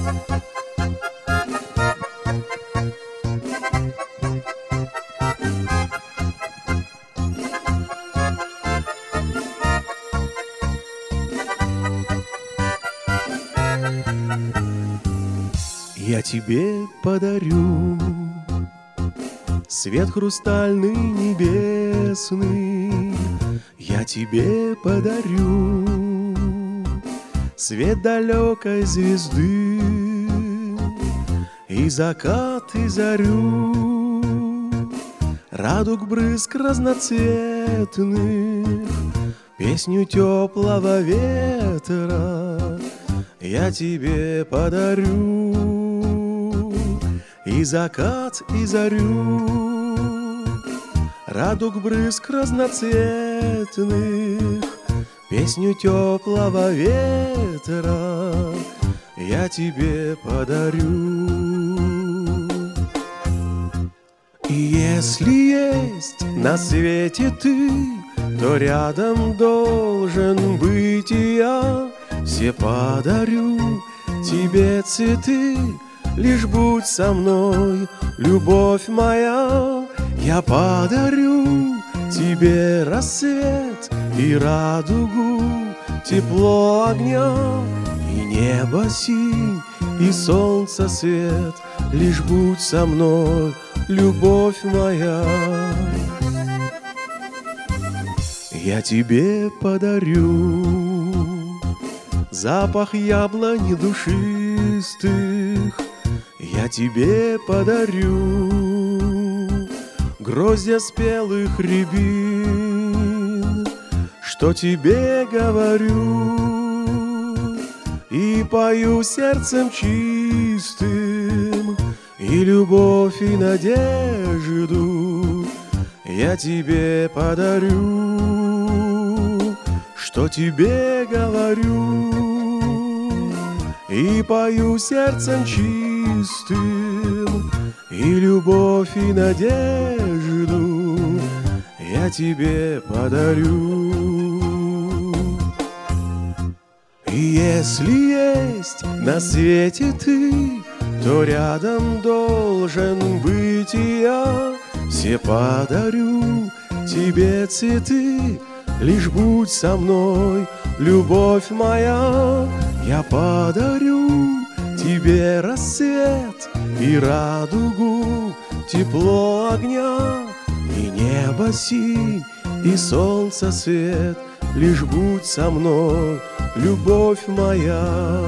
Я тебе подарю свет хрустальный небесный, я тебе подарю свет далекой звезды, и закат, и зарю, радуг брызг разноцветных, песню теплого ветра я тебе подарю. И закат, и зарю, радуг брызг разноцветных, песню теплого ветра я тебе подарю. И если есть на свете ты, то рядом должен быть и я. Все подарю тебе цветы, лишь будь со мной, любовь моя. Я подарю тебе рассвет и радугу, тепло огня, и небо синь, и солнце свет. Лишь будь со мной, любовь моя. Я тебе подарю запах яблонь душистых, я тебе подарю гроздья спелых рябин, что тебе говорю, и пою сердцем чистым, и любовь, и надежду я тебе подарю, что тебе говорю, и пою сердцем чистым, и любовь, и надежду я тебе подарю. И если есть на свете ты, то рядом должен быть и я. Все подарю тебе цветы, лишь будь со мной, любовь моя. Я подарю тебе рассвет и радугу, тепло огня, и небо синь, и солнце свет. Лишь будь со мной, любовь моя.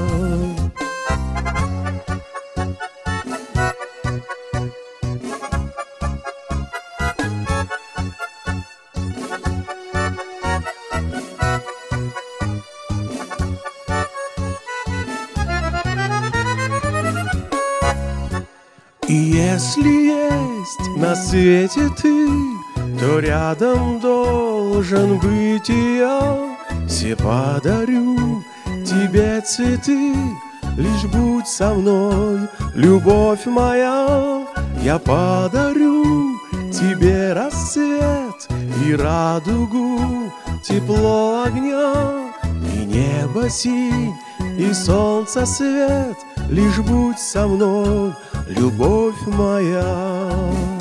И если есть на свете ты, то рядом должен быть и я. Все подарю тебе цветы, лишь будь со мной, любовь моя. Я подарю тебе рассвет и радугу, тепло огня, и небо синь, и солнце свет. Лишь будь со мной, любовь моя.